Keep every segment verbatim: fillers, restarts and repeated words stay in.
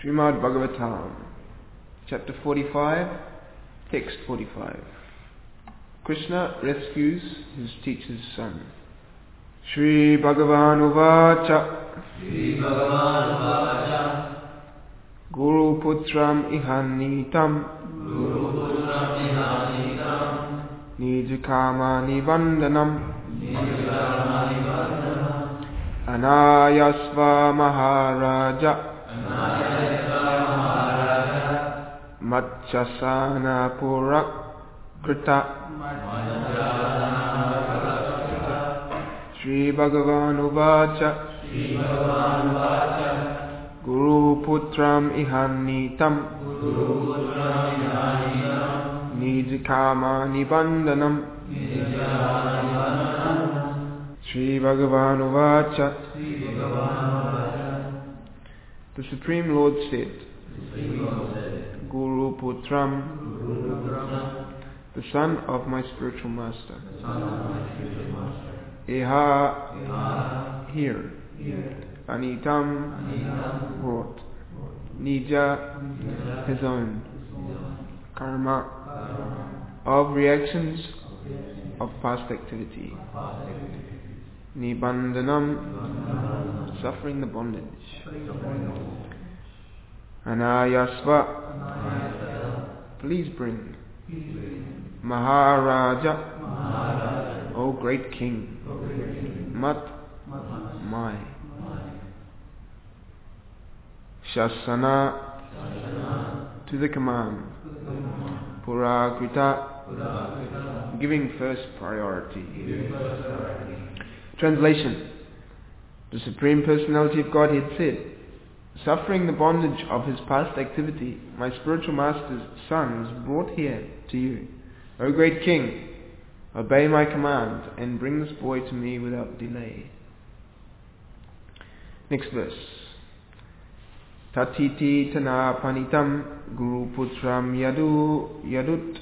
Srimad Bhagavatam, chapter forty-five, text forty-five. Krishna rescues his teacher's son. Shri Bhagavan Uvacha Shri Bhagavan Uvacha Guru Putram Ihanitam Guru Putram Ihanitam Nijakama Nivandanam Nijakama Nivandanam Anayasva Maharaja Anayasva Maharaja Matchasana Purak Krita Shri Bhagavan Uvacha Shri Bhagavan Uvacha Guru Putram Ihanitam Guru Putram Ihanitam Nijakama Nivandanam Nijakama Nivandanam Shri Bhagavan Uvacha Shri Bhagavan Uvacha The Supreme Lord said, Supreme Lord said, Guru Putram, Guru Putram, the son of my spiritual master, the son of my spiritual master, Eha, Eha, here, here, Anitam, Anitam, brought, Nija, Nija, his own, Karma, Karma, of reactions of reactions, of past activity, past activities, Nibandanam, Nibbana, suffering the bondage, suffering, Anayasva, Anayasva, please bring, peace bring, Maharaja, Maharaja, O great king, O great king, Mat, Mat, my, my, Shasana, Shasana, to the command, Purama, Purakrita, Purakrita, giving first priority. giving first priority. Translation. The Supreme Personality of Godhead said, suffering the bondage of his past activity, my spiritual master's son is brought here to you. O great king, obey my command and bring this boy to me without delay. Next verse. Tatiti tana panitam guru putram yadu yadut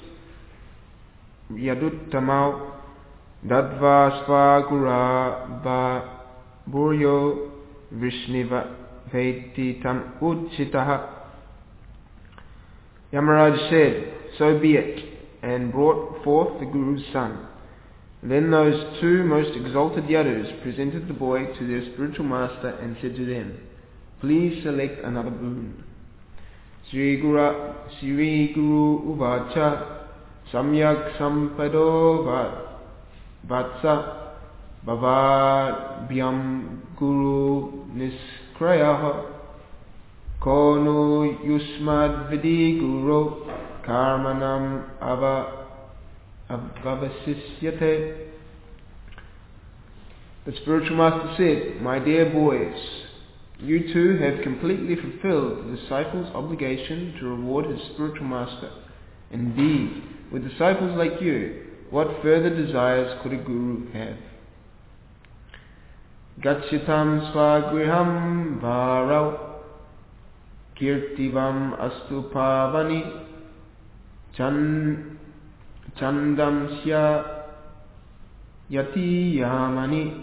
yaduttamau dadva svagura ba buryo vishniva veti tam udchitaha. Yamaraj said, so be it, and brought forth the Guru's son. Then those two most exalted Yadus presented the boy to their spiritual master and said to them, please select another boon. Sri Guru, Sri Guru Uvacha Samyak Sampado Vatsa Bhavabhyam Guru Niskrayaha Kono Yusmad Vidi Guru Karmanam Ava Avavasisyate. The spiritual master said, my dear boys, you two have completely fulfilled the disciple's obligation to reward his spiritual master. Indeed, with disciples like you, what further desires could a guru have? Gachitam swagriham varau kirtivam astu pavani chan chandam sya yati yamani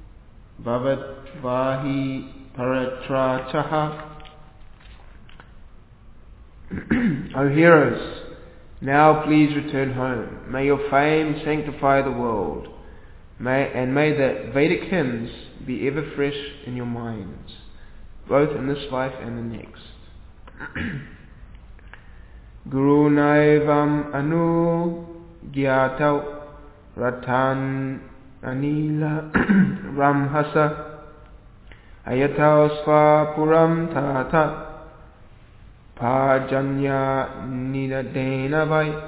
bhavatvahi Paratrachaha. O heroes, now please return home. May your fame sanctify the world, may, and may the Vedic hymns be ever fresh in your minds, both in this life and the next. Guru Naivam Anu Gyatau Ratan Anila Ramhasa Ayatau Svapuram Tata Pajanya Nidadena Vai.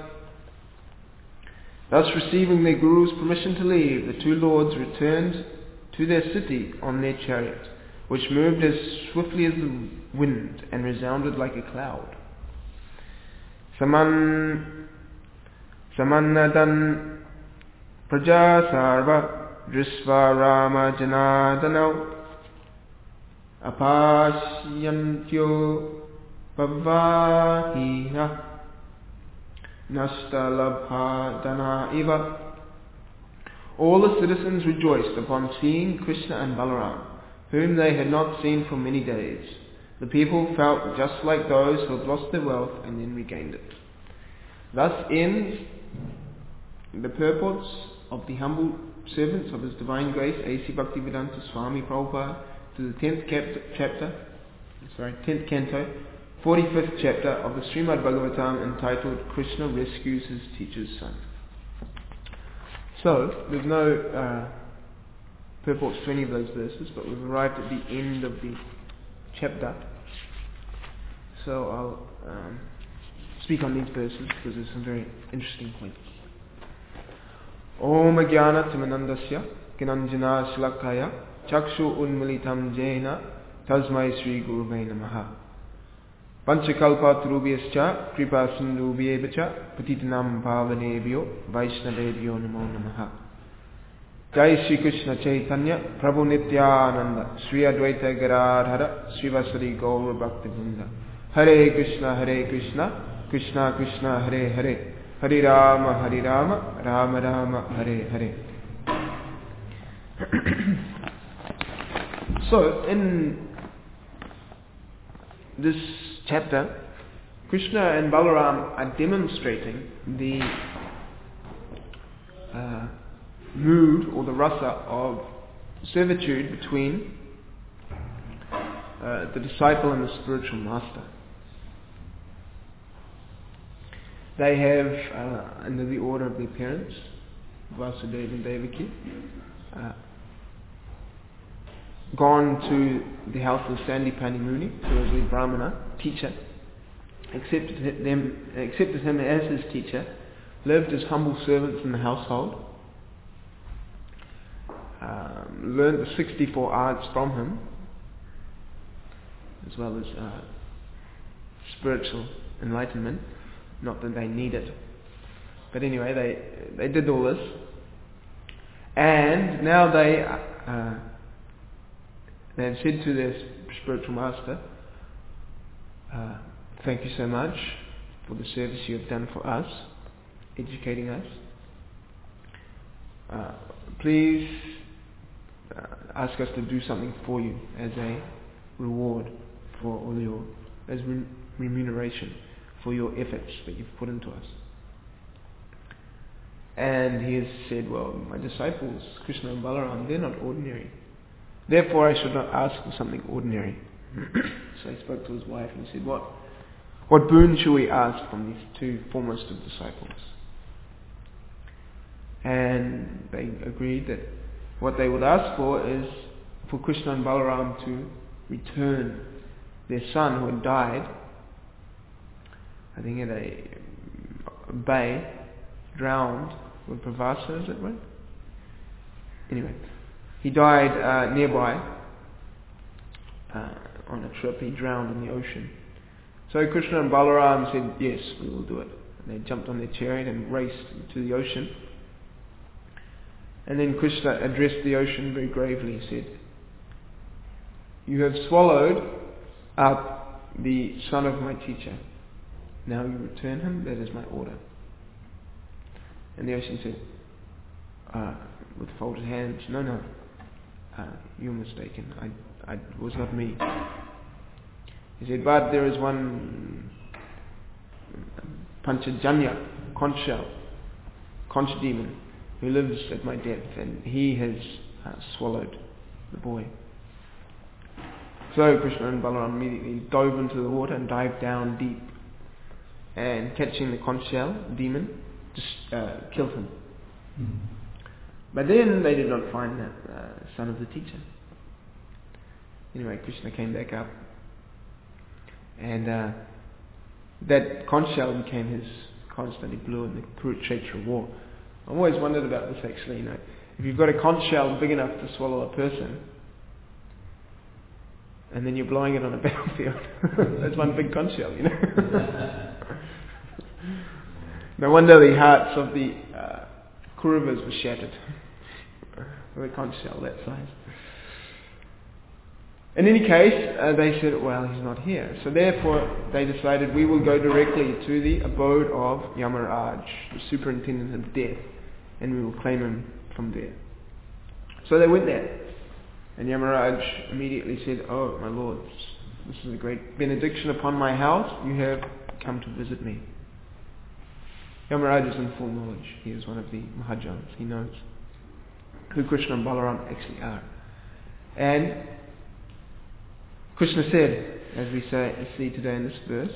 Thus receiving their Guru's permission to leave, the two lords returned to their city on their chariot, which moved as swiftly as the wind and resounded like a cloud. Saman Samannadan Praja Sarva Drisva Rama Janadanau Apashyantyo Bhavahiha Nastalabha Dana Iva. All the citizens rejoiced upon seeing Krishna and Balaram, whom they had not seen for many days. The people felt just like those who had lost their wealth and then regained it. Thus ends the purports of the humble servants of His Divine Grace, A C Bhaktivedanta Swami Prabhupada, to the tenth cap- chapter, sorry, tenth canto, forty-fifth chapter of the Srimad Bhagavatam, entitled Krishna Rescues His Teacher's Son. So, there's no uh, purports to any of those verses, but we've arrived at the end of the chapter. So I'll um, speak on these verses because there's some very interesting points. Om Jnana Timanandasya Kinanjana Shlakaya Chakshu Unmilitam Jena Tasmai Sri Guruvai Namaha Panchakalpa Turubhyascha Kripa Sindhubhyevacha Patitanam Bhavanebhyo Vaishnavebhyo Namo Namaha. Jai Shri Krishna Chaitanya Prabhu Nityananda Sri Advaita Gadadhara Srivasari Gaura Bhaktivinoda. Hare Krishna Hare Krishna Krishna Krishna Hare Hare Hare Rama Hare Rama Rama Rama Hare Hare. So in this chapter, Krishna and Balaram are demonstrating the uh, mood or the rasa of servitude between uh, the disciple and the spiritual master. They have, uh, under the order of their parents, Vasudeva and Devaki, uh, gone to the house of Sandipani Muni, who was the Brahmana teacher, accepted them, accepted him as his teacher, lived as humble servants in the household, um, learned the sixty-four arts from him, as well as uh, spiritual enlightenment. Not that they need it, but anyway, they they did all this, and now they uh, they have said to their spiritual master, uh, "Thank you so much for the service you have done for us, educating us. Uh, please uh, ask us to do something for you as a reward for all your as re- remuneration." For your efforts that you've put into us. And he has said, well, my disciples, Krishna and Balaram, they're not ordinary. Therefore I should not ask for something ordinary. So he spoke to his wife and said, what, what boon shall we ask from these two foremost of disciples? And they agreed that what they would ask for is for Krishna and Balaram to return their son who had died, I think at a bay, drowned with Pravasa, is it right? Anyway, he died uh, nearby uh, on a trip. He drowned in the ocean. So Krishna and Balaram said, yes, we will do it. And they jumped on their chariot and raced to the ocean. And then Krishna addressed the ocean very gravely. He said, you have swallowed up the son of my teacher. Now you return him, that is my order. And the ocean said, uh, with folded hands, no, no, uh, you're mistaken. I, I, it was not me. He said, but there is one Panchajanya, conch shell, conch demon, who lives at my depth, and he has uh, swallowed the boy. So Krishna and Balaram immediately dove into the water and dived down deep, and catching the conch shell demon, just uh, killed him. Mm-hmm. But then they did not find that uh, son of the teacher. Anyway, Krishna came back up, and uh, that conch shell became his constant. He blew in the Kurukshetra war. I've always wondered about this actually. You know, if you've got a conch shell big enough to swallow a person, and then you're blowing it on a battlefield, that's one big conch shell, you know. No wonder the hearts of the uh, Kauravas were shattered with a conch shell that size. In any case, uh, they said, well, he's not here. So therefore, they decided, we will go directly to the abode of Yamaraj, the superintendent of death, and we will claim him from there. So they went there. And Yamaraj immediately said, oh, my lords, This is a great benediction upon my house. You have come to visit me. Yamaraj is in full knowledge. He is one of the Mahajans. He knows who Krishna and Balaram actually are. And Krishna said, as we say, see today in this verse,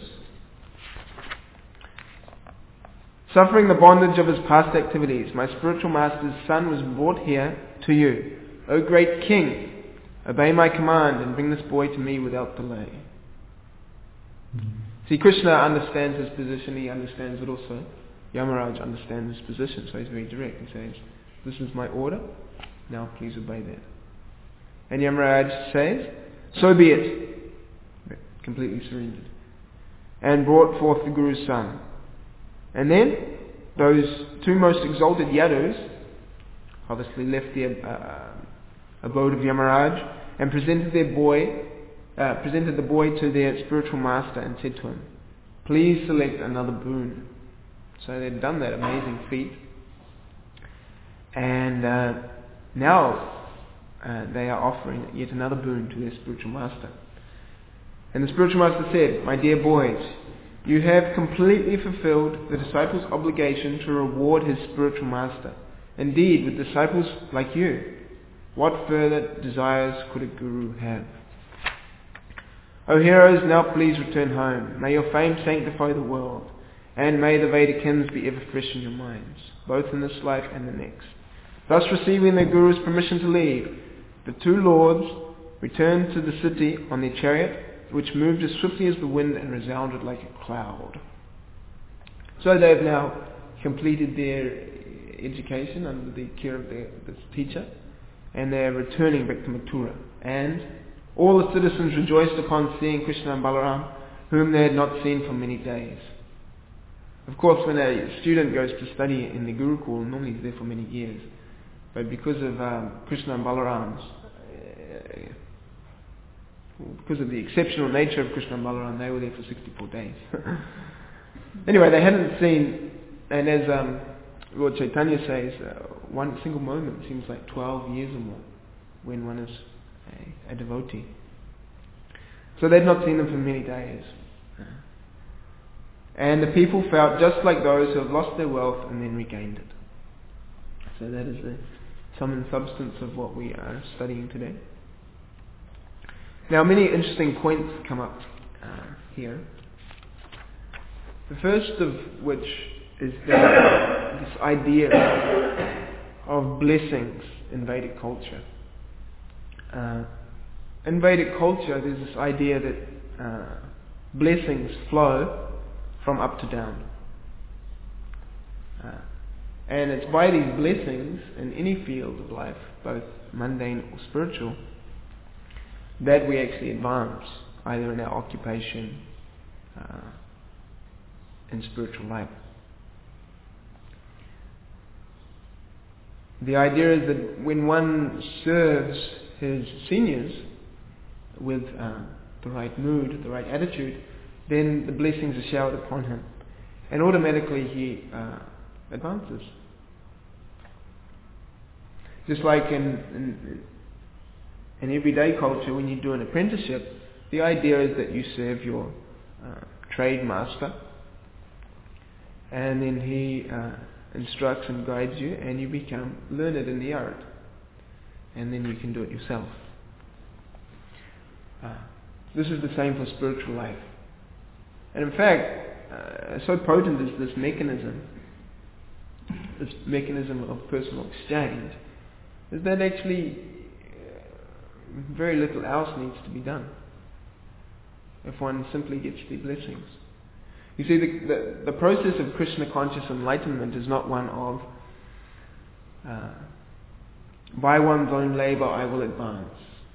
suffering the bondage of his past activities, my spiritual master's son was brought here to you. O great king, obey my command and bring this boy to me without delay. See, Krishna understands his position. He understands it also. Yamaraj understands his position, so he's very direct. He says, this is my order, now please obey that. And Yamaraj says, so be it. Completely surrendered. And brought forth the Guru's son. And then, those two most exalted Yadus obviously left their uh, abode of Yamaraj and presented their boy, uh, presented the boy to their spiritual master and said to him, please select another boon. So they'd done that amazing feat. And uh, now uh, they are offering yet another boon to their spiritual master. And the spiritual master said, my dear boys, you have completely fulfilled the disciple's obligation to reward his spiritual master. Indeed, with disciples like you, what further desires could a guru have? O heroes, now please return home. May your fame sanctify the world. And may the Vedic hymns be ever fresh in your minds, both in this life and the next. Thus receiving the Guru's permission to leave, the two lords returned to the city on their chariot, which moved as swiftly as the wind and resounded like a cloud. So they have now completed their education under the care of their, this teacher, and they are returning back to Mathura. And all the citizens rejoiced upon seeing Krishna and Balaram, whom they had not seen for many days. Of course, when a student goes to study in the Gurukul, normally he's there for many years. But because of um, Krishna and Balaram's, uh, because of the exceptional nature of Krishna and Balaram, they were there for sixty-four days. Anyway, they hadn't seen, and as um, Lord Chaitanya says, uh, one single moment seems like twelve years or more when one is a, a devotee. So they'd not seen them for many days. And the people felt just like those who have lost their wealth and then regained it. So that is the sum and substance of what we are studying today. Now, many interesting points come up uh, here. The first of which is that this idea of blessings in Vedic culture. Uh, in Vedic culture, there's this idea that uh, blessings flow from up to down. Uh, and it's by these blessings in any field of life, both mundane or spiritual, that we actually advance, either in our occupation, uh, in spiritual life. The idea is that when one serves his seniors with uh, the right mood, the right attitude, then the blessings are showered upon him. And automatically he uh, advances. Just like in, in, in everyday culture, when you do an apprenticeship, the idea is that you serve your uh, trade master, and then he uh, instructs and guides you, and you become learned in the art. And then you can do it yourself. Uh, this is the same for spiritual life. And in fact, uh, so potent is this mechanism, this mechanism of personal exchange, is that actually uh, very little else needs to be done if one simply gets the blessings. You see, the, the, the process of Krishna conscious enlightenment is not one of uh, by one's own labour I will advance.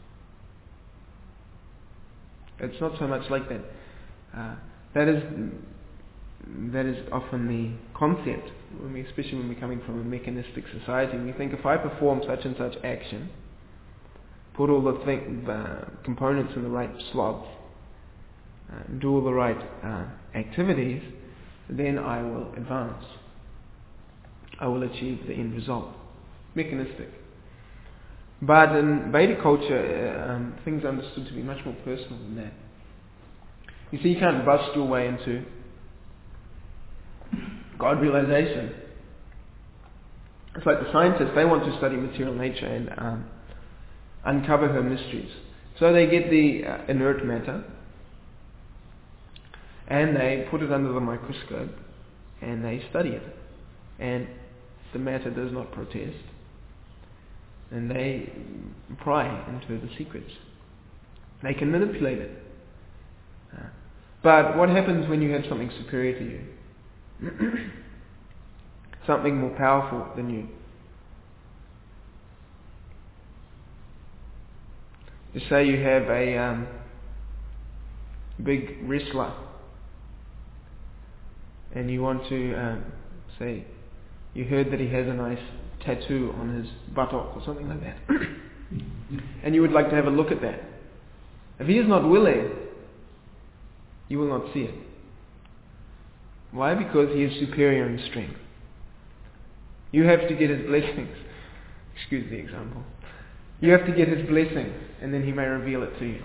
It's not so much like that. Uh, that is that is often the concept, when we, especially when we're coming from a mechanistic society. We think if I perform such and such action, put all the thing, uh, components in the right slots, uh, do all the right uh, activities, then I will advance. I will achieve the end result. Mechanistic. But in Vedic culture, uh, um, things are understood to be much more personal than that. You see, you can't bust your way into God realization. It's like the scientists, they want to study material nature and um, uncover her mysteries. So they get the uh, inert matter and they put it under the microscope and they study it. And the matter does not protest. And they pry into the secrets. They can manipulate it. Uh, but what happens when you have something superior to you? Something more powerful than you? Just say you have a um, big wrestler and you want to um, say, you heard that he has a nice tattoo on his buttock or something like that. And you would like to have a look at that. If he is not willing, you will not see it. Why? Because he is superior in strength. You have to get his blessings. Excuse the example. You have to get his blessing, and then he may reveal it to you.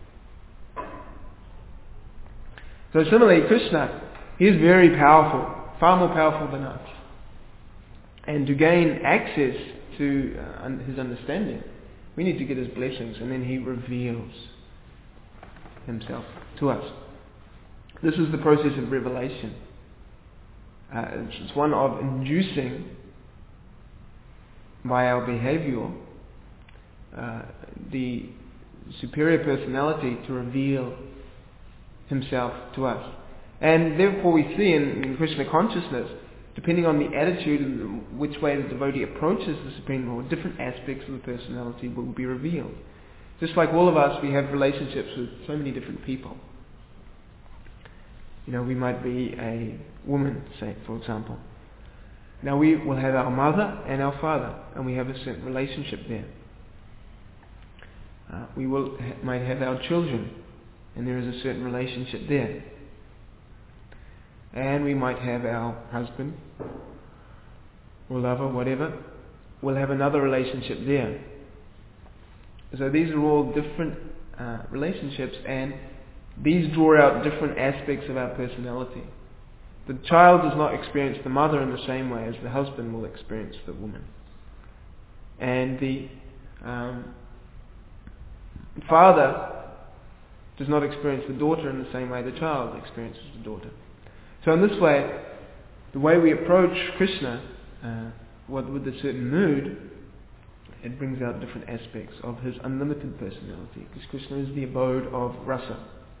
So similarly, Krishna, he is very powerful, far more powerful than us. And to gain access to uh, his understanding, we need to get his blessings, and then he reveals himself to us. This is the process of revelation. Uh, it's, it's one of inducing by our behavior uh, the superior personality to reveal himself to us. And therefore we see in, in Krishna consciousness, depending on the attitude and which way the devotee approaches the Supreme Lord, different aspects of the personality will be revealed. Just like all of us, we have relationships with so many different people. You know, we might be a woman, say, for example. Now we will have our mother and our father, and we have a certain relationship there. Uh, we will ha- might have our children, and there is a certain relationship there. And we might have our husband or lover, whatever. We'll have another relationship there. So these are all different uh, relationships, and these draw out different aspects of our personality. The child does not experience the mother in the same way as the husband will experience the woman. And the um, father does not experience the daughter in the same way the child experiences the daughter. So in this way, the way we approach Krishna, uh, what, with a certain mood, it brings out different aspects of his unlimited personality, because Krishna is the abode of rasa.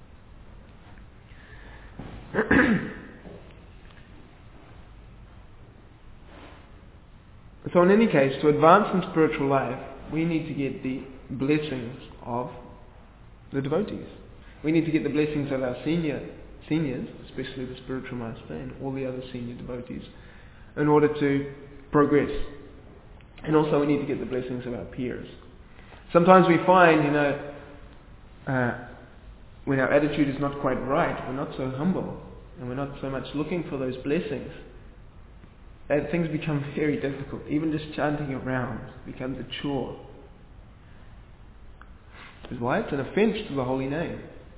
So in any case, to advance in spiritual life, we need to get the blessings of the devotees. We need to get the blessings of our senior seniors, especially the spiritual master and all the other senior devotees, in order to progress. And also we need to get the blessings of our peers. Sometimes we find, you know, uh, when our attitude is not quite right, we're not so humble, and we're not so much looking for those blessings, that things become very difficult. Even just chanting around becomes a chore. Because why? It's an offense to the holy name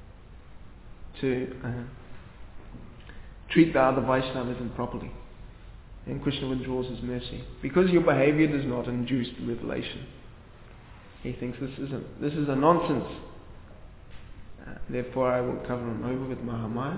to uh, treat the other Vaishnavas improperly. And Krishna withdraws his mercy. Because your behavior does not induce the revelation. He thinks this is a, this is a nonsense. Uh, therefore I will cover him over with Mahamaya.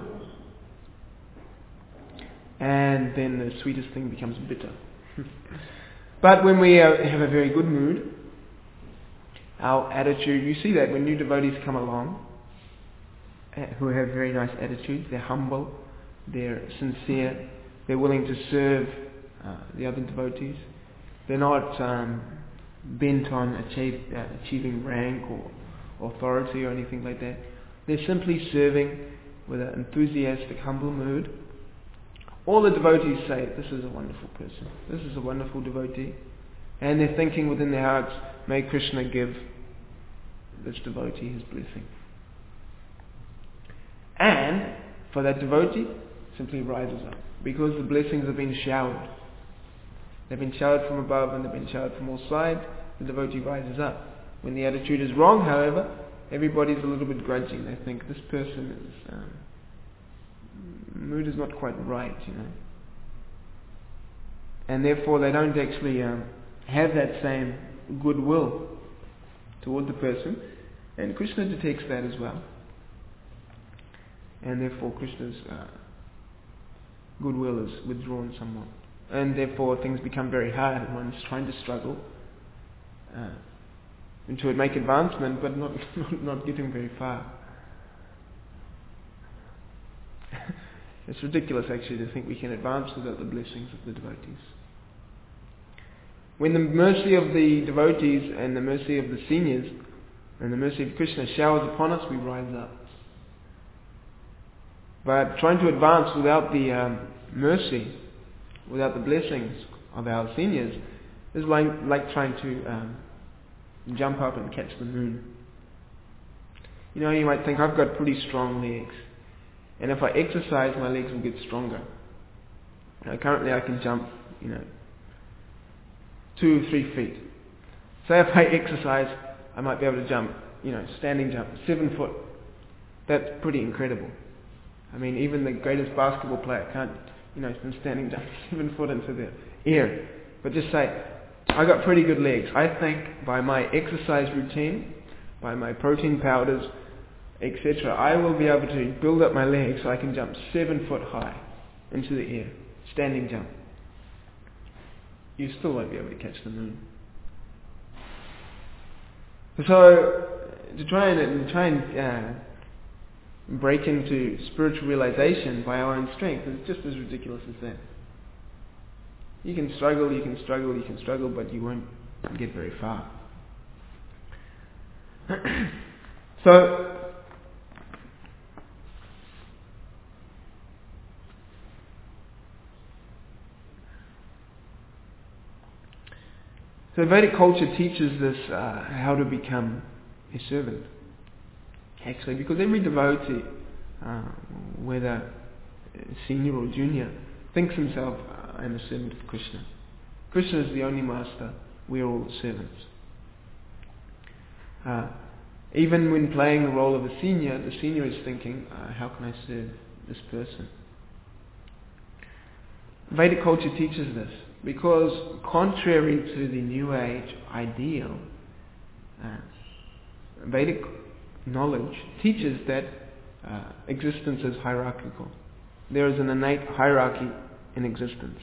And then the sweetest thing becomes bitter. But when we uh, have a very good mood, our attitude, you see that when new devotees come along, uh, who have very nice attitudes, they're humble, they're sincere, they're willing to serve uh, the other devotees. They're not um, bent on achieve, uh, achieving rank or authority or anything like that. They're simply serving with an enthusiastic, humble mood. All the devotees say, this is a wonderful person, this is a wonderful devotee. And they're thinking within their hearts, may Krishna give this devotee his blessing. And for that devotee, simply rises up. Because the blessings have been showered. They've been showered from above and they've been showered from all sides. The devotee rises up. When the attitude is wrong, however, everybody's a little bit grudging. They think this person is, um, mood is not quite right, you know. And therefore they don't actually um, have that same goodwill toward the person. And Krishna detects that as well. And therefore Krishna's uh, goodwill is withdrawn somewhat. And therefore things become very hard and one's trying to struggle uh, and to make advancement, but not, not, not getting very far. It's ridiculous actually to think we can advance without the blessings of the devotees. When the mercy of the devotees and the mercy of the seniors and the mercy of Krishna showers upon us, we rise up. But trying to advance without the um, mercy, without the blessings of our seniors, is like, like trying to um, jump up and catch the moon. You know, you might think, I've got pretty strong legs, and if I exercise, my legs will get stronger. Now, currently I can jump, you know, two or three feet. Say if I exercise, I might be able to jump, you know, standing jump, seven foot. That's pretty incredible. I mean, even the greatest basketball player can't, you know, from standing jump seven foot into the air. But just say, I got pretty good legs. I think by my exercise routine, by my protein powders, et cetera, I will be able to build up my legs so I can jump seven foot high into the air, standing jump. You still won't be able to catch the moon. So, to try and, to try and uh, break into spiritual realization by our own strength is just as ridiculous as that. You can struggle, you can struggle, you can struggle, but you won't get very far. So, So Vedic culture teaches this uh, how to become a servant. Actually, because every devotee, uh, whether senior or junior, thinks himself, uh, I'm a servant of Krishna. Krishna is the only master. We are all servants. Uh, even when playing the role of a senior, the senior is thinking, uh, how can I serve this person? Vedic culture teaches this. Because contrary to the New Age ideal, uh, Vedic knowledge teaches that uh, existence is hierarchical. There is an innate hierarchy in existence.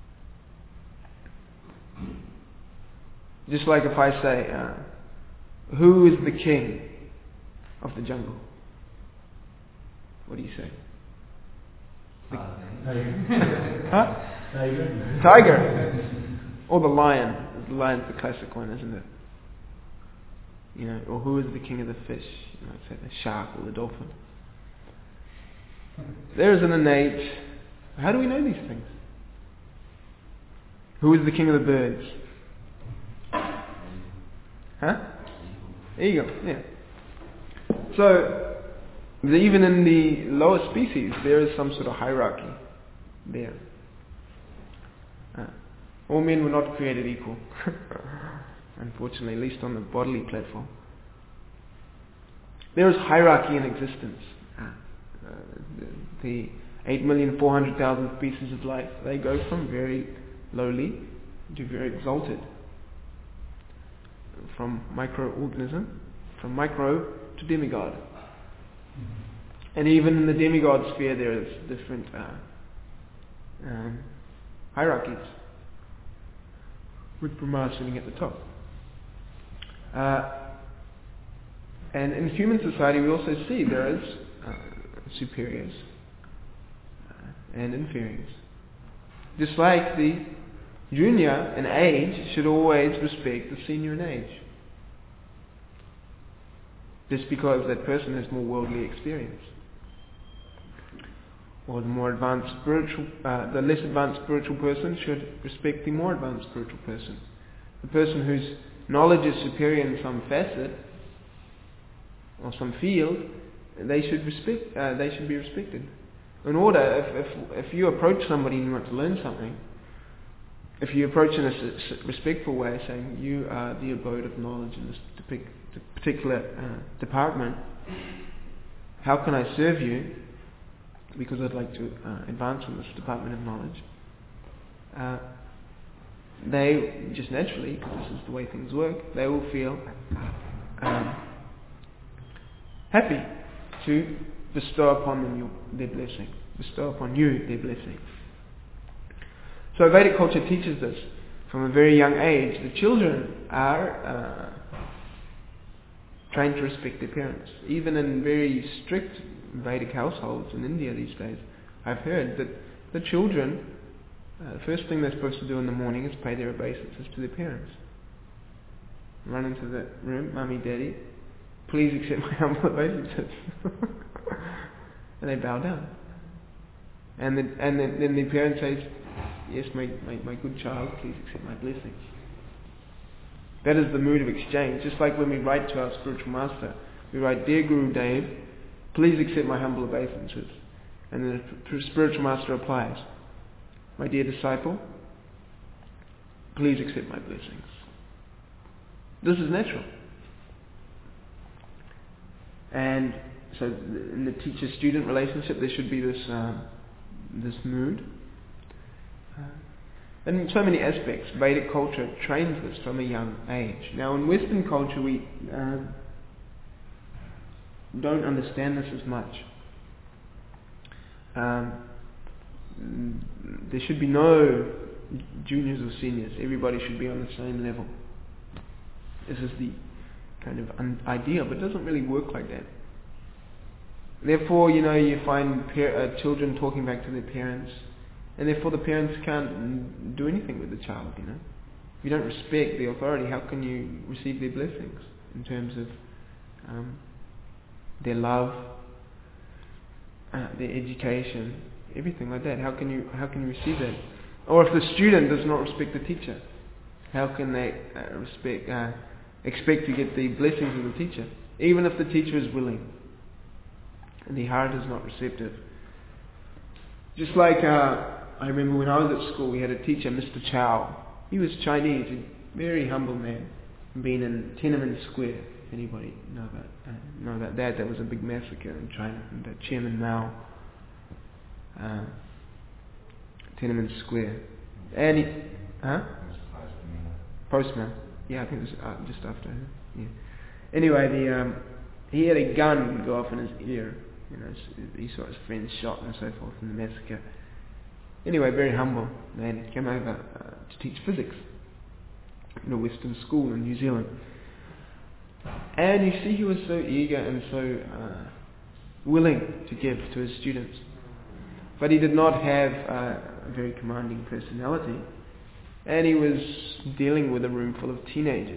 Just like if I say, uh, who is the king of the jungle? What do you say? The huh? Tiger. Tiger. Or the lion. The lion's the classic one, isn't it? You know, or who is the king of the fish? You might say the shark or the dolphin. There is an innate... How do we know these things? Who is the king of the birds? Huh? Eagle, yeah. So, even in the lower species, there is some sort of hierarchy there. Uh, all men were not created equal. Unfortunately, at least on the bodily platform. There is hierarchy in existence. Uh, uh, the, the eight million four hundred thousand species of life, they go from very lowly to very exalted. From microorganism, from micro to demigod. And even in the demigod sphere there is different uh, um, hierarchies, with Brahma sitting at the top. Uh, and in human society we also see there is uh, superiors uh, and inferiors. Just like the junior in age should always respect the senior in age. Just because that person has more worldly experience. Or the more advanced spiritual, uh, the less advanced spiritual person should respect the more advanced spiritual person. The person whose knowledge is superior in some facet or some field, they should respect. Uh, they should be respected. In order, if, if if you approach somebody and you want to learn something, if you approach in a respectful way, saying you are the abode of knowledge in this particular uh, department, how can I serve you? Because I'd like to uh, advance in this department of knowledge. Uh, they just naturally, because this is the way things work, they will feel um, happy to bestow upon them your, their blessing, bestow upon you their blessing. So Vedic culture teaches this from a very young age. The children are uh, trained to respect their parents. Even in very strict Vedic households in India these days, I've heard that the children, uh, the first thing they're supposed to do in the morning is pay their obeisances to their parents. Run into the room, Mummy, Daddy, please accept my humble obeisances. And they bow down. And then, and then, then the parent says, yes, my, my, my good child, please accept my blessings. That is the mood of exchange. Just like when we write to our spiritual master, we write, Dear Guru Dev, please accept my humble obeisances. And then the spiritual master replies, my dear disciple, please accept my blessings. This is natural. And so in the teacher-student relationship, there should be this um, this mood. Uh, and in so many aspects, Vedic culture trains this from a young age. Now in Western culture, we uh, don't understand this as much. Um, there should be no juniors or seniors. Everybody should be on the same level. This is the kind of un- ideal, but it doesn't really work like that. Therefore, you know, you find par- uh, children talking back to their parents, and therefore the parents can't do anything with the child, you know. If you don't respect the authority, how can you receive their blessings in terms of um, their love, uh, their education, everything like that? How can you how can you receive that? Or if the student does not respect the teacher, how can they uh, respect uh, expect to get the blessings of the teacher, even if the teacher is willing and the heart is not receptive? Just like uh, I remember when I was at school, we had a teacher, Mister Chow. He was Chinese, a very humble man, been in Tiananmen Square. If anybody know about uh, know about that, that was a big massacre in China, and uh, Chairman Mao, uh, Tiananmen Square, and he, huh? Postman. Yeah, I think it was uh, just after him. Yeah. Anyway, the um, he had a gun go off in his ear. You know, he saw his friends shot and so forth in the massacre. Anyway, very humble man. He came over uh, to teach physics in a Western school in New Zealand. And you see, he was so eager and so uh, willing to give to his students. But he did not have uh, a very commanding personality. And he was dealing with a room full of teenagers.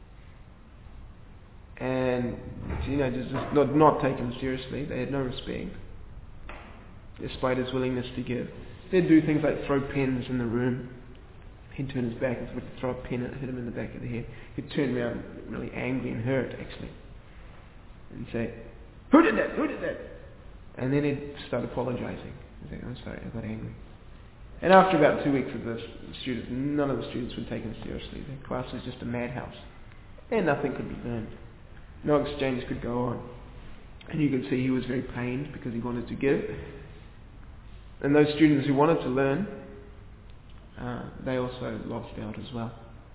And the teenagers just not, not taken seriously. They had no respect, despite his willingness to give. They'd do things like throw pens in the room. He'd turn his back and would throw a pen and hit him in the back of the head. He'd turn around really angry and hurt, actually, and say, "Who did that? Who did that?" And then he'd start apologizing. He'd say, "I'm sorry, I got angry." And after about two weeks of this, the students, none of the students would take him seriously. The class was just a madhouse. And nothing could be learned. No exchange could go on. And you could see he was very pained because he wanted to give. And those students who wanted to learn, uh, they also lost out as well.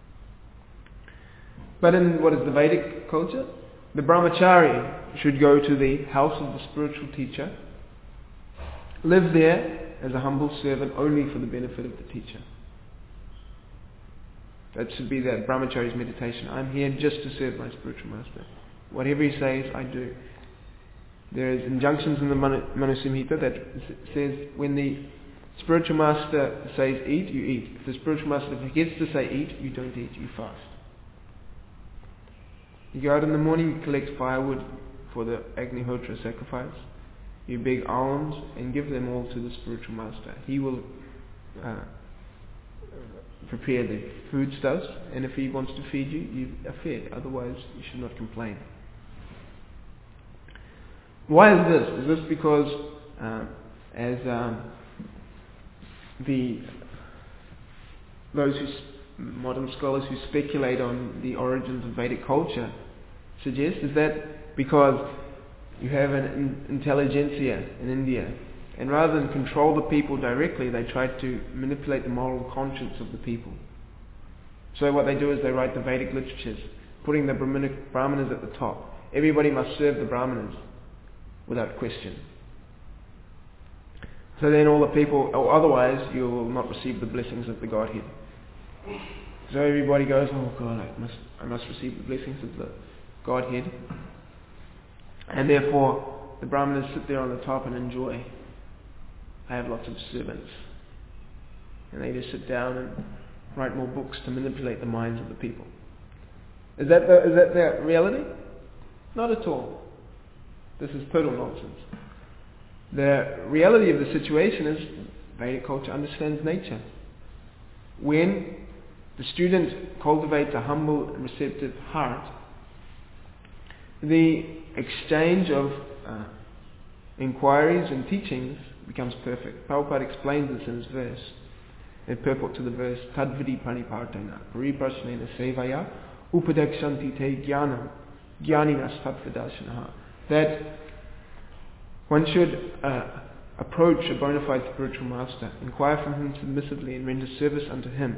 But in what is the Vedic culture, the brahmachari should go to the house of the spiritual teacher, live there as a humble servant only for the benefit of the teacher. That should be that brahmachari's meditation. I'm here just to serve my spiritual master. Whatever he says, I do. There is injunctions in the Manu, Manu Samhita that says when the spiritual master says eat, you eat. If the spiritual master forgets to say eat, you don't eat, you fast. You go out in the morning, you collect firewood for the Agnihotra sacrifice. You beg alms and give them all to the spiritual master. He will uh, prepare the foodstuffs, and if he wants to feed you, you are fed. Otherwise, you should not complain. Why is this? Is this because, uh, as um, the those who modern scholars who speculate on the origins of Vedic culture suggest is that because you have an in- intelligentsia in India, and rather than control the people directly, they try to manipulate the moral conscience of the people. So what they do is they write the Vedic literatures, putting the Brahminic, Brahmanas at the top. Everybody must serve the Brahmanas without question. So then all the people, or otherwise you will not receive the blessings of the Godhead. So everybody goes, oh God, I must, I must receive the blessings of the Godhead. And therefore the Brahmanas sit there on the top and enjoy. They have lots of servants. And they just sit down and write more books to manipulate the minds of the people. Is that the, is that the reality? Not at all. This is total nonsense. The reality of the situation is Vedic culture understands nature. When the student cultivates a humble and receptive heart, the exchange of uh, inquiries and teachings becomes perfect. Prabhupada explains this in his verse, in purport to the verse, Tadvidi panipartena, pariprasnena sevaya, upadekshanti te jnanam, jnaninas tattvadarshanaha. That one should uh, approach a bona fide spiritual master, inquire from him submissively and render service unto him.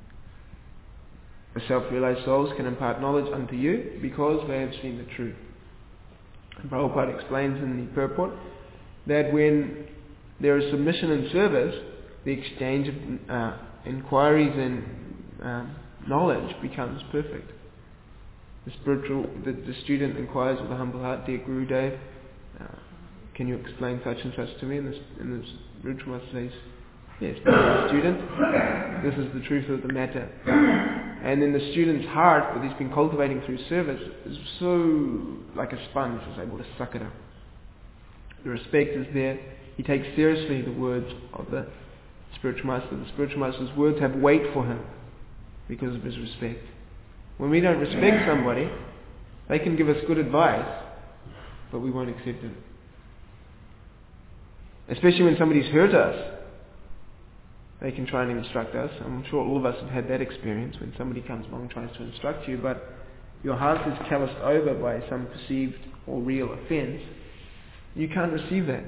The self-realized souls can impart knowledge unto you because they have seen the truth. And Prabhupada explains in the purport that when there is submission and service, the exchange of uh, inquiries and um, knowledge becomes perfect. The spiritual, the, the student inquires with a humble heart, dear Guru Dev, uh, can you explain such and such to me? And this, and this spiritual master says, yes, dear student, this is the truth of the matter. And then the student's heart that he's been cultivating through service is so like a sponge, is able to suck it up. The respect is there. He takes seriously the words of the spiritual master. The spiritual master's words have weight for him because of his respect. When we don't respect somebody, they can give us good advice, but we won't accept it. Especially when somebody's hurt us, they can try and instruct us. I'm sure all of us have had that experience when somebody comes along and tries to instruct you, but your heart is calloused over by some perceived or real offence. You can't receive that.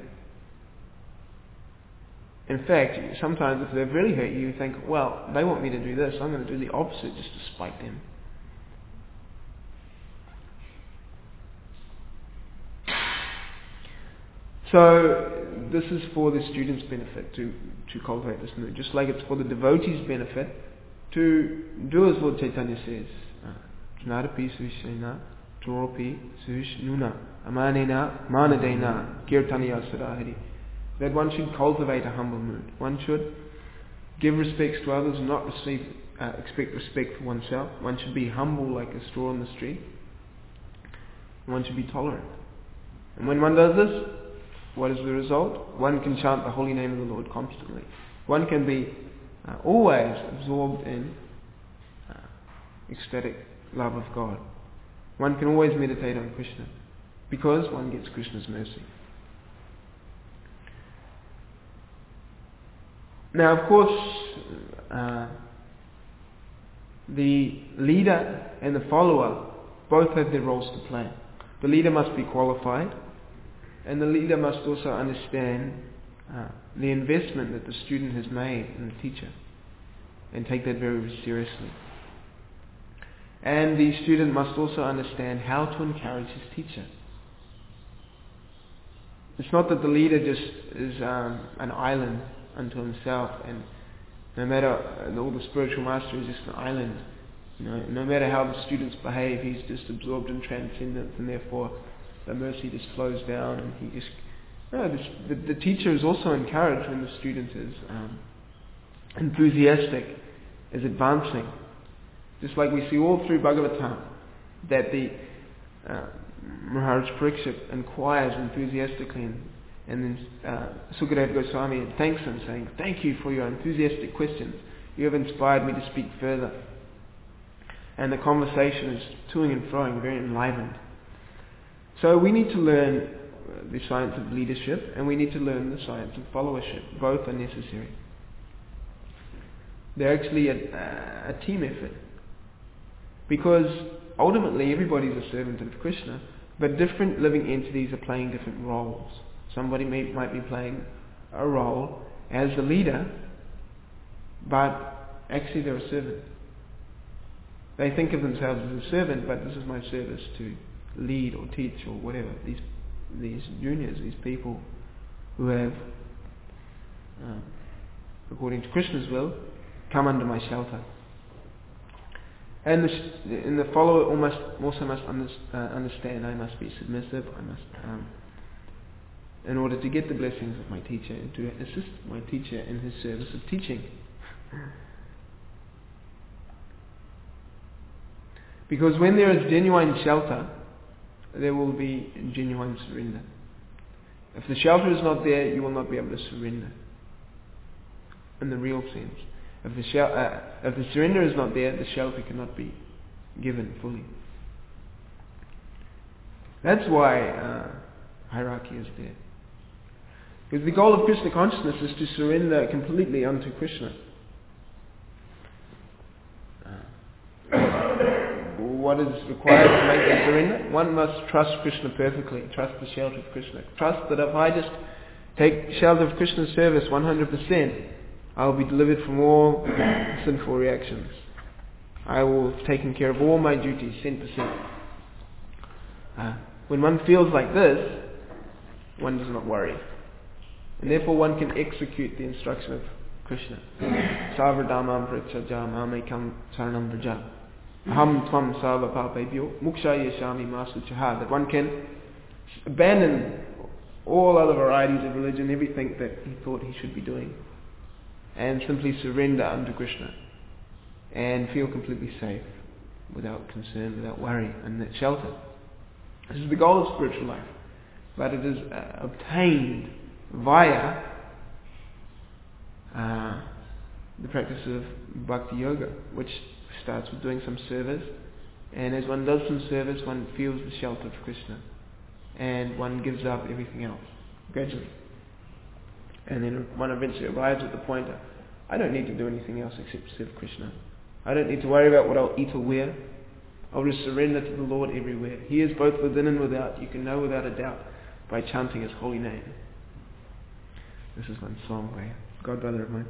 In fact, sometimes if they've really hurt you, you think, well, they want me to do this, I'm going to do the opposite just to spite them. So this is for the student's benefit to, to cultivate this mood, just like it's for the devotee's benefit to do as Lord Chaitanya says. Jnadapi suhishena, toropi suhishnuna, amanena, manadena, kirtaniya sadahari. That one should cultivate a humble mood. One should give respects to others and not receive, uh, expect respect for oneself. One should be humble like a straw in the street. One should be tolerant. And when one does this, what is the result? One can chant the holy name of the Lord constantly. One can be uh, always absorbed in uh, ecstatic love of God. One can always meditate on Krishna because one gets Krishna's mercy. Now, of course, uh, the leader and the follower both have their roles to play. The leader must be qualified, and the leader must also understand uh, the investment that the student has made in the teacher and take that very seriously. And the student must also understand how to encourage his teacher. It's not that the leader just is um, an island unto himself, and no matter uh, all the spiritual master is just an island. You know, no matter how the students behave, he's just absorbed in transcendence, and therefore the mercy just flows down, and he just no. The, the, the teacher is also encouraged when the student is um, enthusiastic, is advancing. Just like we see all through Bhagavatam, that the uh, Maharaj Parikshit inquires enthusiastically, and, and then uh, Sukadeva Goswami thanks him, saying, "Thank you for your enthusiastic questions. You have inspired me to speak further." And the conversation is toing and froing, very enlivened. So we need to learn the science of leadership, and we need to learn the science of followership. Both are necessary. They're actually a, a team effort. Because ultimately everybody's a servant of Krishna, but different living entities are playing different roles. Somebody may, might be playing a role as the leader, but actually they're a servant. They think of themselves as a servant, but this is my service to lead or teach or whatever. These these juniors, these people who have, um, according to Krishna's will, come under my shelter. And the, and the follower almost, also must under, uh, understand, I must be submissive, I must, um, in order to get the blessings of my teacher and to assist my teacher in his service of teaching. Because when there is genuine shelter, there will be genuine surrender. If the shelter is not there, you will not be able to surrender in the real sense. If the, shel- uh, if the surrender is not there, the shelter cannot be given fully. That's why uh, hierarchy is there. Because the goal of Krishna consciousness is to surrender completely unto Krishna. What is required to make that surrender? One must trust Krishna perfectly, trust the shelter of Krishna. Trust that if I just take shelter of Krishna's service one hundred percent, I will be delivered from all sinful reactions. I will have taken care of all my duties, one hundred percent. Uh, when one feels like this, one does not worry. And therefore one can execute the instruction of Krishna. Sarvadhamam prachaja mamekam saranam vraja. Aham tvam sarva papebhyo mukshaya shami masu chaha. That one can abandon all other varieties of religion, everything that he thought he should be doing, and simply surrender unto Krishna and feel completely safe, without concern, without worry, and that shelter. This is the goal of spiritual life, but it is uh, obtained via uh, the practice of bhakti yoga, which starts with doing some service, and as one does some service, one feels the shelter of Krishna, and one gives up everything else gradually. And then one eventually arrives at the point of, I don't need to do anything else except serve Krishna. I don't need to worry about what I'll eat or wear. I'll just surrender to the Lord everywhere. He is both within and without. You can know without a doubt by chanting His holy name. This is one song by a god brother of mine.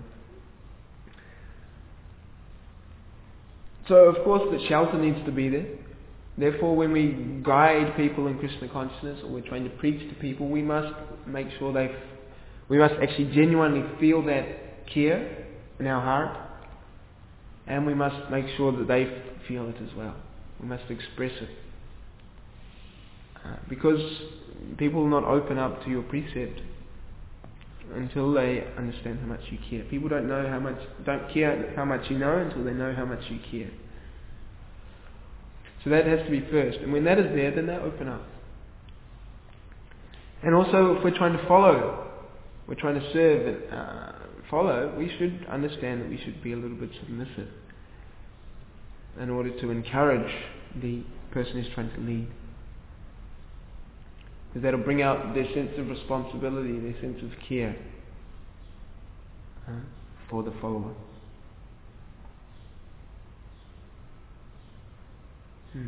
So of course the shelter needs to be there. Therefore when we guide people in Krishna consciousness, or we're trying to preach to people, we must make sure they, we must actually genuinely feel that care in our heart, and we must make sure that they feel it as well. We must express it. Uh, because people will not open up to your precept until they understand how much you care. People don't know how much, don't care how much you know until they know how much you care. So that has to be first. And when that is there, then they open up. And also, if we're trying to follow, we're trying to serve and uh, follow, we should understand that we should be a little bit submissive in order to encourage the person who's trying to lead. Because that'll bring out their sense of responsibility, their sense of care uh, for the follower. Hmm.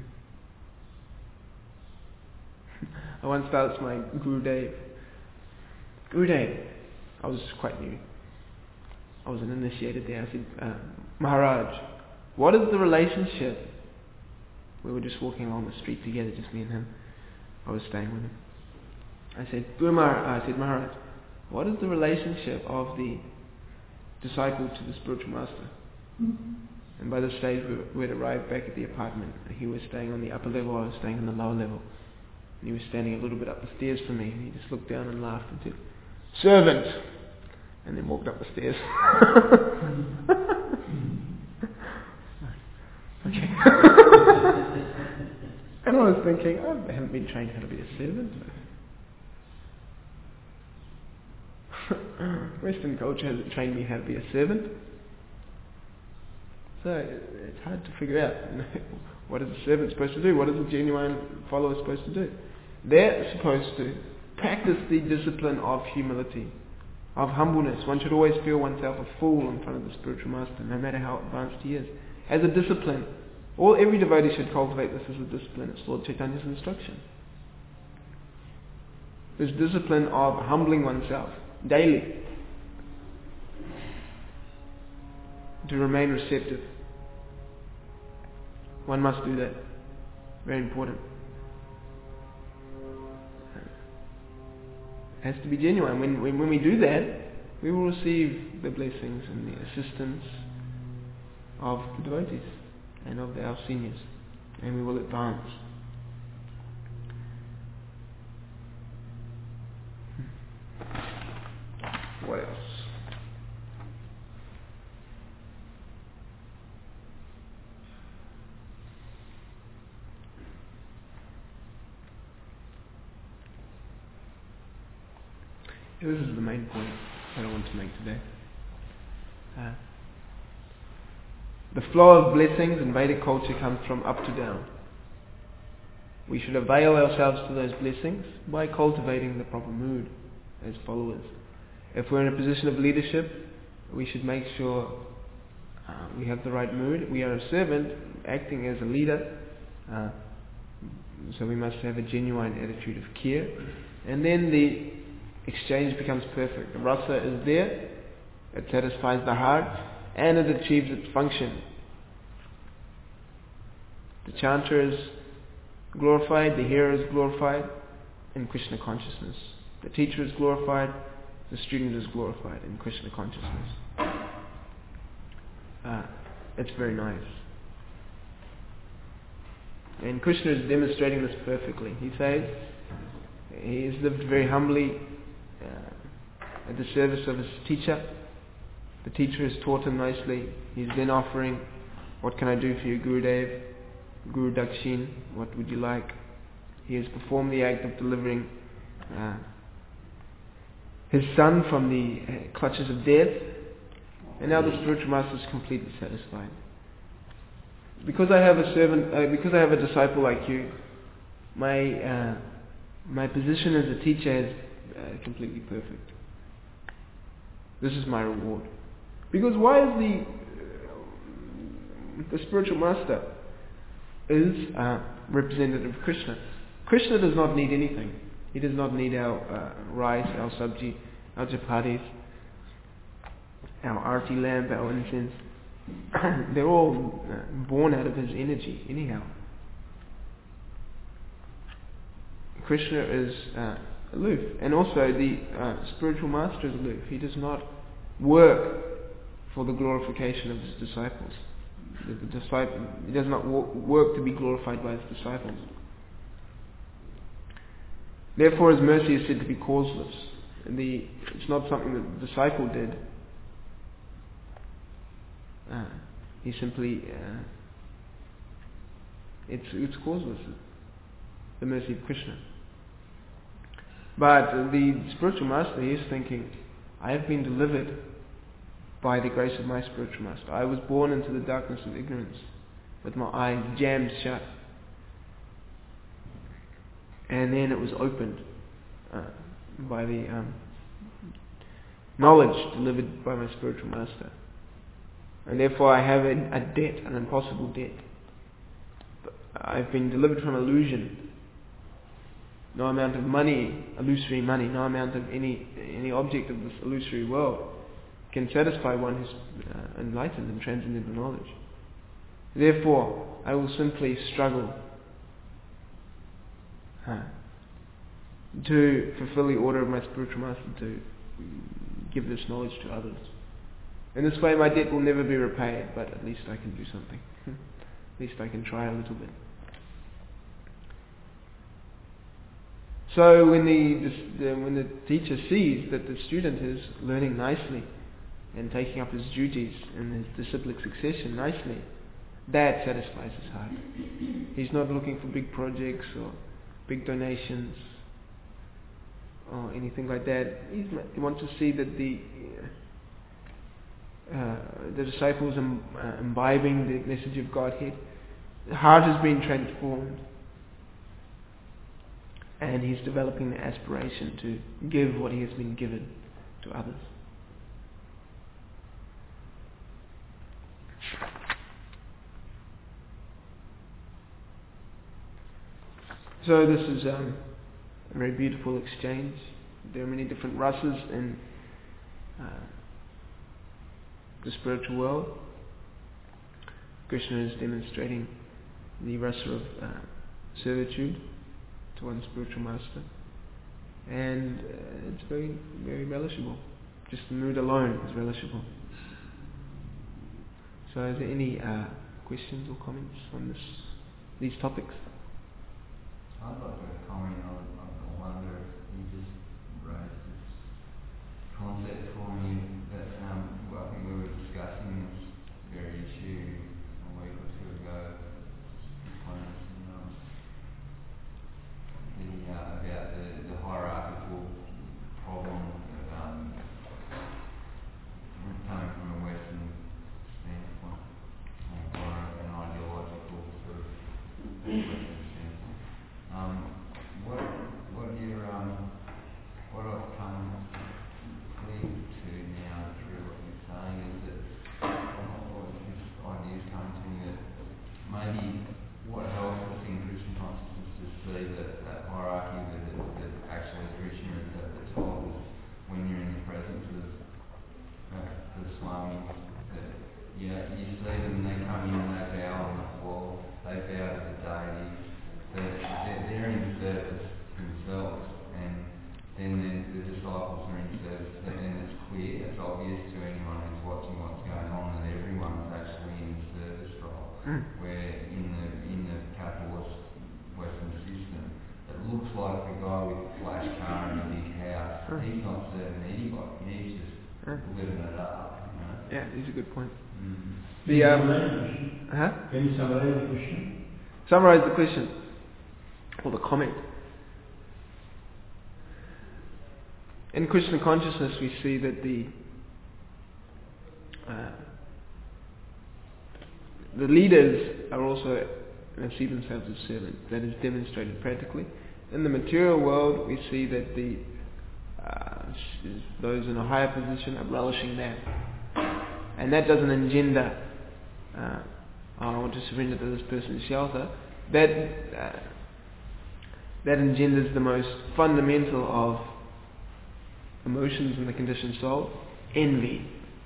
I once asked my Guru Dev, Guru Dev, I was quite new. I was an initiated there. I said, uh, Maharaj, what is the relationship? We were just walking along the street together, just me and him. I was staying with him. I said, Guru Maharaj, I said, Maharaj, what is the relationship of the disciple to the spiritual master? Mm-hmm. And by this stage we had arrived back at the apartment. He was staying on the upper level, I was staying on the lower level. And he was standing a little bit up the stairs from me, and he just looked down and laughed and said, Servant! And then walked up the stairs. Okay. And I was thinking, I haven't been trained how to be a servant. Western culture hasn't trained me how to be a servant. So it's hard to figure out, you know, what is a servant supposed to do? What is a genuine follower supposed to do? They're supposed to practice the discipline of humility, of humbleness. One should always feel oneself a fool in front of the spiritual master, no matter how advanced he is. As a discipline, All every devotee should cultivate this as a discipline. It's Lord Chaitanya's instruction. This discipline of humbling oneself daily to remain receptive. One must do that. Very important. It has to be genuine. When, when, when we do that, we will receive the blessings and the assistance of the devotees and of our seniors, and we will advance. What else? This is the main point that I want to make today. Uh, the flow of blessings in Vedic culture comes from up to down. We should avail ourselves to those blessings by cultivating the proper mood as followers. If we're in a position of leadership, we should make sure uh, we have the right mood. We are a servant acting as a leader, uh, so we must have a genuine attitude of care. And then the exchange becomes perfect. The rasa is there, it satisfies the heart, and it achieves its function. The chanter is glorified, the hearer is glorified in Krishna consciousness. The teacher is glorified, the student is glorified in Krishna consciousness. Uh, it's very nice. And Krishna is demonstrating this perfectly. He says he has lived very humbly uh, at the service of his teacher. The teacher has taught him nicely. He's then offering, what can I do for you, Gurudev? Guru Dakshin, what would you like? He has performed the act of delivering uh, his son from the uh, clutches of death, and now the spiritual master is completely satisfied. Because I have a servant, uh, because I have a disciple like you, my uh, my position as a teacher is uh, completely perfect. This is my reward. Because why is the uh, the spiritual master is uh, representative of Krishna? Krishna does not need anything. He does not need our uh, rice, our sabji, our chapatis, our arti lamp, our incense. They're all uh, born out of his energy anyhow. Krishna is uh, aloof, and also the uh, spiritual master is aloof. He does not work for the glorification of his disciples. The, the disciple, he does not work to be glorified by his disciples. Therefore, his mercy is said to be causeless. The, it's not something that the disciple did. Uh, he simply, uh, it's, it's causeless, the mercy of Krishna. But the spiritual master, he is thinking, I have been delivered by the grace of my spiritual master. I was born into the darkness of ignorance with my eyes jammed shut. And then it was opened uh, by the um, knowledge delivered by my spiritual master. And therefore I have a, a debt, an impossible debt. I've been delivered from illusion. No amount of money, illusory money, no amount of any any object of this illusory world can satisfy one who's uh, enlightened and transcendental knowledge. Therefore, I will simply struggle uh, to fulfill the order of my spiritual master to give this knowledge to others. In this way, my debt will never be repaid, but at least I can do something. At least I can try a little bit. So when the, the when the teacher sees that the student is learning nicely and taking up his duties in his disciplic succession nicely, that satisfies his heart. He's not looking for big projects or big donations or anything like that. He's, he wants to see that the uh, the disciples im, uh, imbibing the message of Godhead. The heart has been transformed, and he's developing the aspiration to give what he has been given to others. So this is um, a very beautiful exchange. There are many different rasas in uh, the spiritual world. Krishna is demonstrating the rasa of uh, servitude to one spiritual master, and uh, it's very, very relishable. Just the mood alone is relishable. So, is there any uh, questions or comments on this, these topics? I'd like to comment on, I wonder if you just raised this concept for me that um, well, I think we were discussing this very issue a week or two ago, components and um, the, uh, about the, the hierarchical problem that um, coming from a Western standpoint, or an ideological sort of Western standpoint. Um, what what you're um, what I've come clear to now through what you're saying is that or this idea's come to me that maybe what helps us in Christian consciousness to see that, that hierarchy that, that actually Krishna is at the top is when you're in the presence of uh, the Swamis, that yeah, you see them, they come in and they bow on the floor, they bow to the deity. They're, they're in service themselves, and then the, the disciples are in service, and then it's clear, it's obvious to anyone who's watching what's going on that everyone's actually in the service role. Mm. Where in the in the capitalist Western system, it looks like the guy with the flash car and a big house, mm. he's not serving anybody, he's just mm. living it up. You know? Yeah, it's a good point. Mm. The um, huh? Can you summarize the question? Summarize the question. Or the comment. In Krishna consciousness, we see that the uh, the leaders are also uh, see themselves as servants. That is demonstrated practically. In the material world, we see that the uh, those in a higher position are relishing that, and that doesn't engender. Uh, oh, I want to surrender to this person's shelter. That uh, that engenders the most fundamental of emotions in the conditioned soul, envy.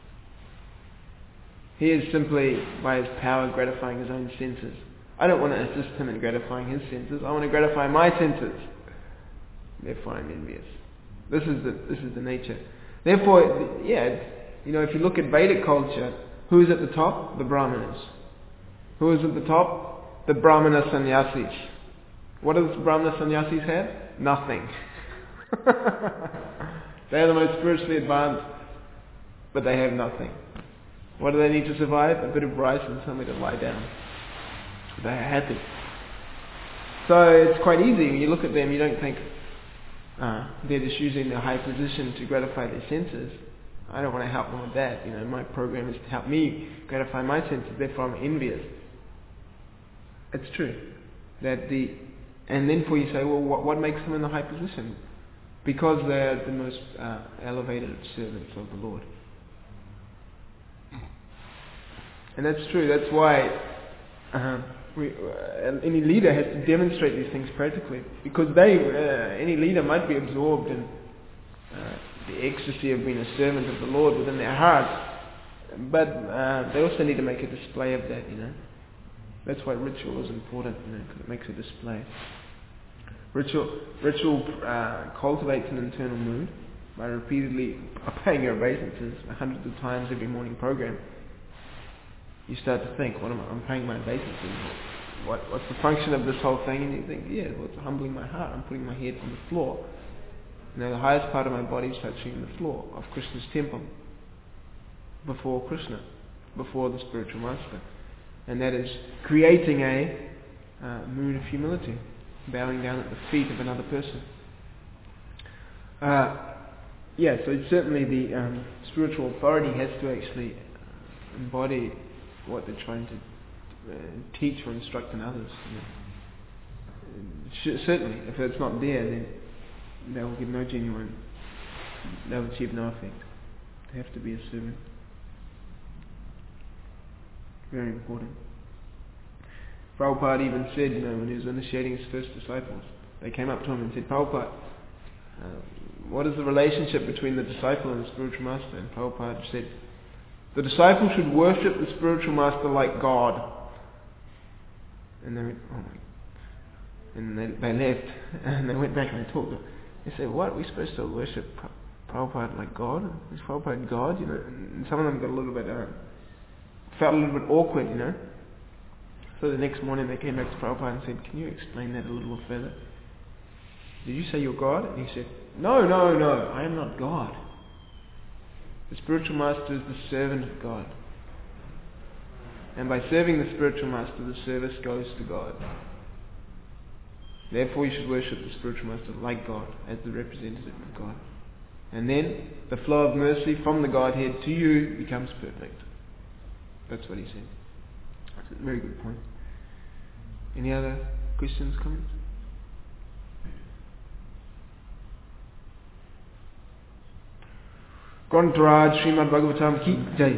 He is simply, by his power, gratifying his own senses. I don't want to assist him in gratifying his senses. I want to gratify my senses. Therefore, I'm envious. This is the this is the nature. Therefore, yeah, you know, if you look at Vedic culture, who is at the top? The Brahmanas. Who is at the top? The Brahmana sannyasis. What does the Brahmana sannyasis have? Nothing. They are the most spiritually advanced, but they have nothing. What do they need to survive? A bit of rice and somewhere to lie down. They are happy. So it's quite easy. When you look at them, you don't think uh, they're just using their high position to gratify their senses. I don't want to help them with that. You know, my program is to help me gratify my senses. Therefore, I'm envious. It's true that the, and then for you say, well, what, what makes them in the high position? Because they're the most uh, elevated servants of the Lord. And that's true. That's why uh, we, uh, any leader has to demonstrate these things practically. Because they, uh, any leader might be absorbed in uh, the ecstasy of being a servant of the Lord within their heart. But uh, they also need to make a display of that, you know. That's why ritual is important, you know, because it makes a display. Ritual, ritual uh, cultivates an internal mood by repeatedly paying your obeisances hundreds of times every morning program. You start to think, what am I? I'm paying my obeisances. What, what's the function of this whole thing? And you think, yeah, well, it's humbling my heart. I'm putting my head on the floor. Now, the highest part of my body is touching the floor of Krishna's temple before Krishna, before the spiritual master. And that is creating a uh, mood of humility, bowing down at the feet of another person. Uh, yeah, so it's certainly the um, spiritual authority has to actually embody what they're trying to uh, teach or instruct in others. You know. Certainly, if it's not there, then they will give no genuine, they will achieve no effect. They have to be a servant. Very important. Prabhupada even said, you know, when he was initiating his first disciples, they came up to him and said, Prabhupada, uh, what is the relationship between the disciple and the spiritual master? And Prabhupada said, the disciple should worship the spiritual master like God. And they went, oh my. And they, they left, and they went back and they talked. They said, what, are we supposed to worship Prabhupada like God? Is Prabhupada God? You know, and some of them got a little bit, uh, felt a little bit awkward, you know. So the next morning they came back to Prabhupada and said, can you explain that a little further? Did you say you're God? And he said, no, no, no, I am not God. The spiritual master is the servant of God. And by serving the spiritual master, the service goes to God. Therefore you should worship the spiritual master like God, as the representative of God. And then the flow of mercy from the Godhead to you becomes perfect. That's what he said. That's a very good point. Any other questions, comments? Grantaraj Srimad Bhagavatam ki Jai.